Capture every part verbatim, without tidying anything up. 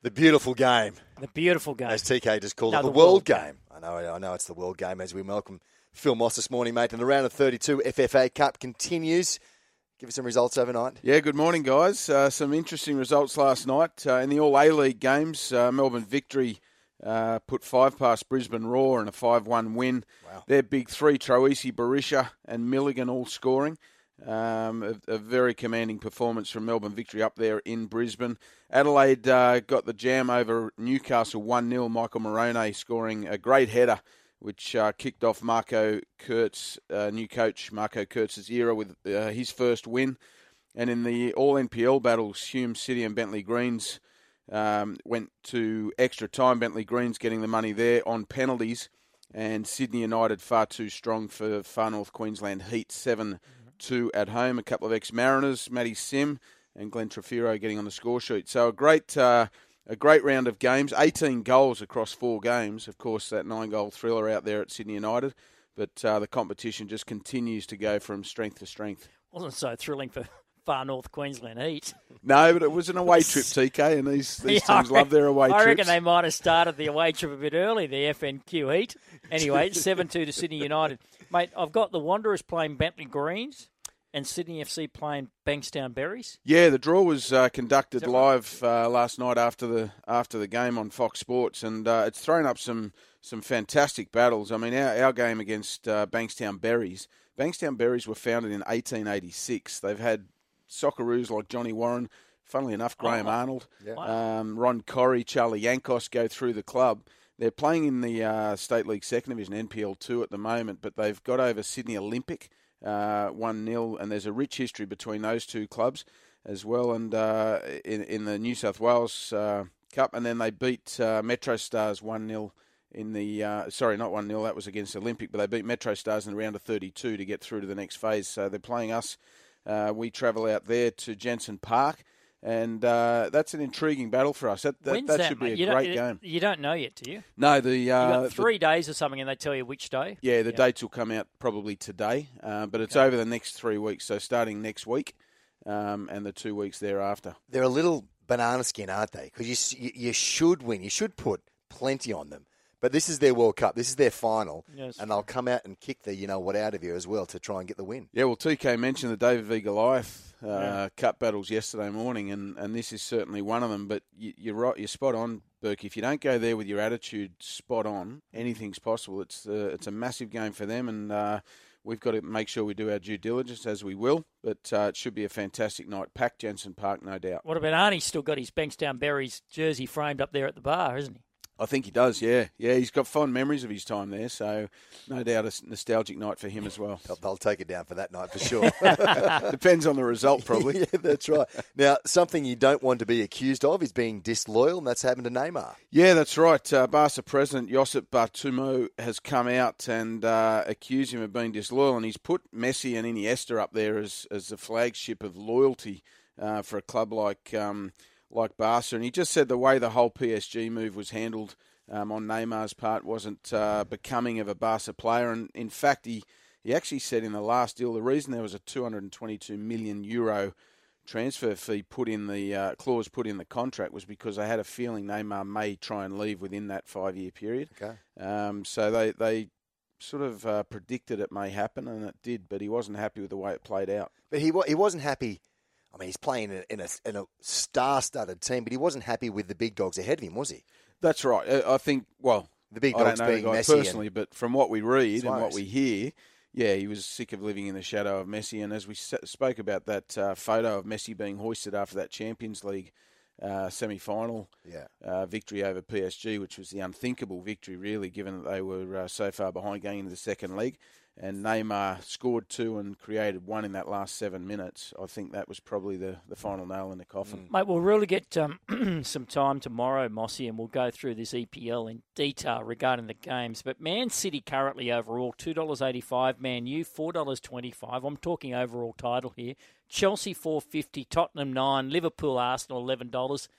The beautiful game. The beautiful game. As T K just called no, it. The, the world, world game. game. I know, I know it's the world game as we welcome Phil Moss this morning, mate. And the round of thirty-two F F A Cup continues. Give us some results overnight. Yeah, good morning, guys. Uh, some interesting results last night. Uh, in the All A-League games, uh, Melbourne Victory uh, put five past Brisbane Roar in a five one win. Wow. Their big three, Troisi, Barisha and Milligan, all scoring. Um, a, a very commanding performance from Melbourne Victory up there in Brisbane. Adelaide uh, got the jam over Newcastle one nil. Michael Morone scoring a great header, which uh, kicked off Marco Kurtz, uh, new coach Marco Kurtz's era with uh, his first win. And in the all-N P L battles, Hume City and Bentley Greens um, went to extra time. Bentley Greens getting the money there on penalties. And Sydney United far too strong for Far North Queensland Heat, seven two at home. A couple of ex-Mariners, Matty Sim and Glenn Trefiro getting on the score sheet. So a great... Uh, A great round of games, eighteen goals across four games. Of course, that nine-goal thriller out there at Sydney United. But uh, the competition just continues to go from strength to strength. Wasn't so thrilling for Far North Queensland Heat. No, but it was an away trip, T K, and these, these yeah, teams love their away I trips. I reckon they might have started the away trip a bit early, the F N Q Heat. Anyway, seven two to Sydney United. Mate, I've got the Wanderers playing Bentley Greens and Sydney F C playing Bankstown Berries. Yeah, the draw was uh, conducted right? live uh, last night after the after the game on Fox Sports, and uh, it's thrown up some some fantastic battles. I mean, our, our game against uh, Bankstown Berries. Bankstown Berries were founded in eighteen eighty-six. They've had Socceroos like Johnny Warren, funnily enough, Graham Oh, Arnold, yeah. wow. um, Ron Corrie, Charlie Yankos go through the club. They're playing in the uh, State League Second Division, N P L two at the moment, but they've got over Sydney Olympic uh, one nil, and there's a rich history between those two clubs as well. And uh, in, in the New South Wales uh, Cup, and then they beat uh, Metro Stars one nil in the, uh, sorry, not one nil, that was against Olympic, but they beat Metro Stars in the round of thirty-two to get through to the next phase. So they're playing us. Uh, we travel out there to Jensen Park, and uh, that's an intriguing battle for us. That, that, When's that that, should mate? be You a don't- great you, game. You don't know yet, do you? No, the... Uh, You've got the- three days or something, and they tell you which day? Yeah, the Yeah. dates will come out probably today, uh, but it's Okay. over the next three weeks, so starting next week um, and the two weeks thereafter. They're a little banana skin, aren't they? Because you, s- you you should win. You should put plenty on them. But this is their World Cup. This is their final. Yes. And they'll come out and kick the you-know-what out of you as well to try and get the win. Yeah, well, T K mentioned the David v. Goliath uh, Yeah. Cup battles yesterday morning, and, and this is certainly one of them. But you, you're right, you're spot on, Burke. If you don't go there with your attitude spot on, anything's possible. It's uh, it's a massive game for them, and uh, we've got to make sure we do our due diligence, as we will. But uh, it should be a fantastic night. Packed Jensen Park, no doubt. What about Arnie's still got his Bankstown Berries jersey framed up there at the bar, isn't he? I think he does, yeah. Yeah, he's got fond memories of his time there, so no doubt a nostalgic night for him as well. They'll, they'll take it down for that night for sure. Depends on the result, probably. Yeah, that's right. Now, something you don't want to be accused of is being disloyal, and that's happened to Neymar. Yeah, that's right. Uh, Barca president Josip Bartomeu has come out and uh, accused him of being disloyal, and he's put Messi and Iniesta up there as, as the flagship of loyalty uh, for a club like... Um, like Barca, and he just said the way the whole P S G move was handled um, on Neymar's part wasn't uh, becoming of a Barca player, and in fact he, he actually said in the last deal the reason there was a two hundred twenty-two million euro transfer fee put in the uh, clause put in the contract was because they had a feeling Neymar may try and leave within that five-year period. Okay. Um, so they, they sort of uh, predicted it may happen, and it did, but he wasn't happy with the way it played out. But he wa- he wasn't happy. I mean, he's playing in a, in a, in a star-studded team, but he wasn't happy with the big dogs ahead of him, was he? That's right. I I think, well, The big I dogs don't know being the guy Messi personally, but from what we read and what Suarez. we hear, yeah, he was sick of living in the shadow of Messi. And as we s- spoke about that uh, photo of Messi being hoisted after that Champions League uh, semi-final Yeah. uh, victory over P S G, which was the unthinkable victory, really, given that they were uh, so far behind going into the second leg. And Neymar scored two and created one in that last seven minutes. I think that was probably the, the final nail in the coffin. Mate, we'll really get um, some time tomorrow, Mossy, and we'll go through this E P L in detail regarding the games. But Man City currently overall, two dollars eighty-five. Man U, four dollars twenty-five. I'm talking overall title here. Chelsea, four dollars fifty. Tottenham, nine dollars. Liverpool, Arsenal, eleven dollars.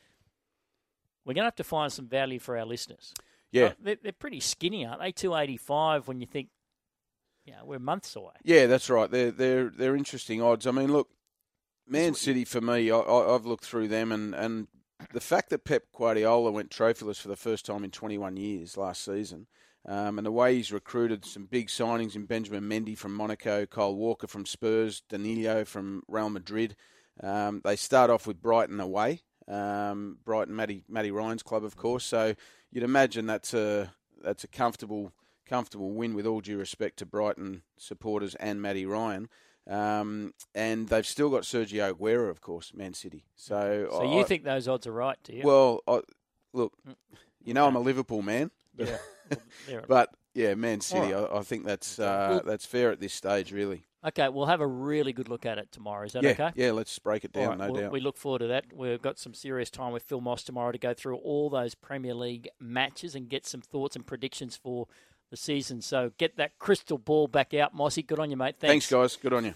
We're going to have to find some value for our listeners. Yeah. Uh, They're, they're pretty skinny, aren't they? two dollars eighty-five when you think, yeah, we're months away. Yeah, that's right. They're they're they're interesting odds. I mean, look, Man City for me, I, I, I've looked through them, and, and the fact that Pep Guardiola went trophyless for the first time in twenty-one years last season, um, and the way he's recruited some big signings in Benjamin Mendy from Monaco, Kyle Walker from Spurs, Danilo from Real Madrid. Um, they start off with Brighton away, um, Brighton, Matty, Matty Ryan's club, of course. So you'd imagine that's a that's a comfortable comfortable win, with all due respect to Brighton supporters and Matty Ryan. Um, and they've still got Sergio Aguero, of course, Man City. So, so I, you think those odds are right, do you? Well, I, look, you know, I'm a Liverpool man, but, yeah. but yeah, Man City. Right. I, I think that's uh, that's fair at this stage, really. Okay, we'll have a really good look at it tomorrow. Is that yeah, okay? Yeah, let's break it down, Right, no we'll, doubt. We look forward to that. We've got some serious time with Phil Moss tomorrow to go through all those Premier League matches and get some thoughts and predictions for the season. So get that crystal ball back out, Mossy. Good on you, mate. Thanks, Thanks guys. Good on you.